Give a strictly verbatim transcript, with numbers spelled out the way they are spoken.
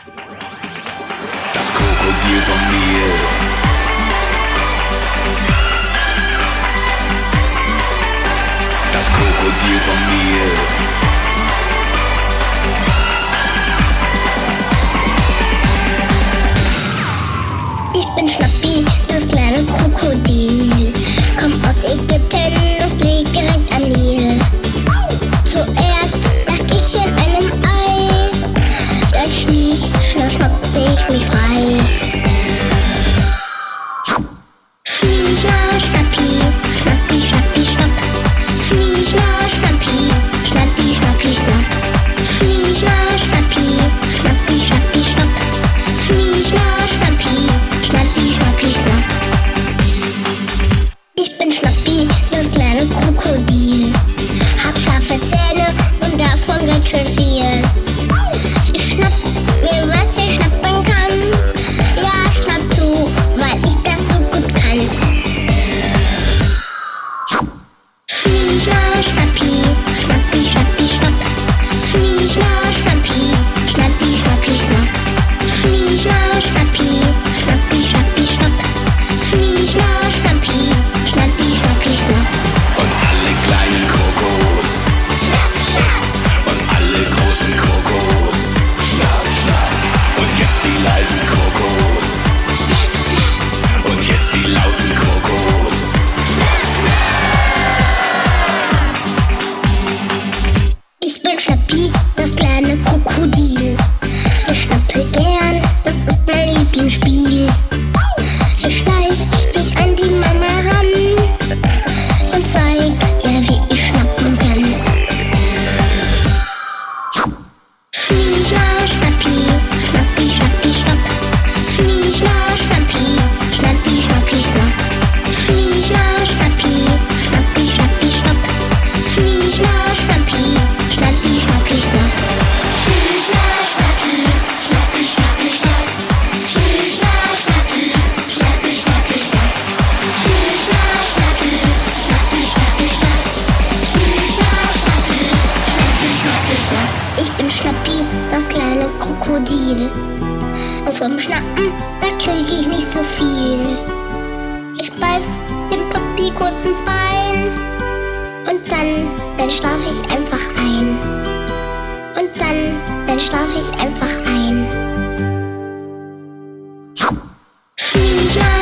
Das Krokodil vom Nil. Das Krokodil vom Nil. Ich bin Schnappi, das kleine Krokodil. Komm aus Ägypten, das liegt direkt am Nil. Zuerst lag ich in einem Ei, dann schnie, schnapp, schnappte ich mich frei. Schnie, schna, schnappi, schnappi, schnappi, schnapp. Schnie, schna, schnappi, schnappi, schnappi, schnapp. Schnie, schna, schnappi, schnappi, schnappi, schnapp. Schnie, schna, schnappi, schnappi, schnappi, schnapp. Ich bin Schnappi, das kleine Krokodil. Hab scharfe Zähne und davon ganz schön viel. Ich schnapp mir, was ich schnappen kann. Ja, schnapp zu, weil ich das so gut kann. Schnie, schna, schnappi, schnappi, schnappi, schnapp. Schnie, schna, schnappi, schnappi, schnappi, schnapp. Schnie, schna, schnappi, schnappi, schnappi, schnapp. Schnie, schna, schnappi, schnappi, schnappi, schnapp. Und alle kleinen Krokos. Schnapp, schnapp. Und alle großen Krokos. Schnapp, schnapp. Und jetzt die leisen Krokos. Schnapp, schnapp. Und jetzt die lauten Krokos. Schnapp, schnapp. Ich bin Schnappi, das kleine Krokodil. Ich schnappe gern, das ist mein Lieblingsspiel. Ich schleich mich an die Mama ran und zeig ihr, wie ich schnappen kann. Schnie, schna, schnappi, schnappi, schnappi, schnapp. Schnie, schna, schnappi, schnappi, schnappi, schnapp. Schnie, schna, schnappi, schnappi, schnappi, schnapp. Schnie, schna, schnappi, schnappi, schnappi, schnapp. Schnie, schna, schnappi, schnappi, schnappi, schnapp. Schnie, schna, schnappi, schnappi, schnappi, schnapp. Schnie, schna, schnappi, schnappi, schnappi, schnapp. Schnie, schna, schnappi, schnappi, schnappi, schnapp. Ich bin Schnappi, das kleine Krokodil. Und vom Schnappen, da krieg ich nicht so viel. Ich beiß dem Papi kurz ins Bein. Und dann, dann schlaf ich einfach ein. Und dann, dann schlaf ich einfach ein. Schnie, schna,